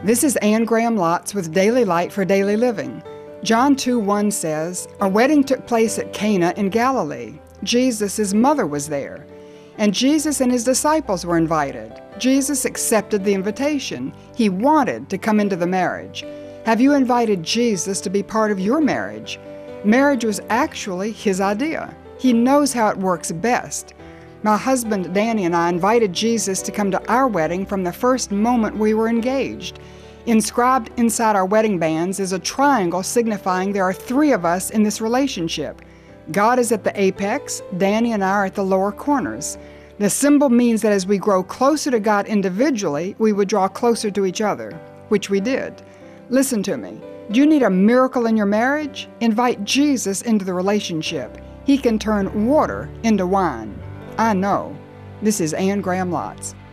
This is Anne Graham Lotz with Daily Light for Daily Living. John 2:1 says, "A wedding took place at Cana in Galilee. Jesus' mother was there, and Jesus and his disciples were invited. Jesus accepted the invitation. He wanted to come into the marriage. Have you invited Jesus to be part of your marriage? Marriage was actually his idea. He knows how it works best. My husband Danny and I invited Jesus to come to our wedding from the first moment we were engaged. Inscribed inside our wedding bands is a triangle signifying there are three of us in this relationship. God is at the apex, Danny and I are at the lower corners. The symbol means that as we grow closer to God individually, we would draw closer to each other, which we did. Listen to me. Do you need a miracle in your marriage? Invite Jesus into the relationship. He can turn water into wine. I know. This is Anne Graham Lotz.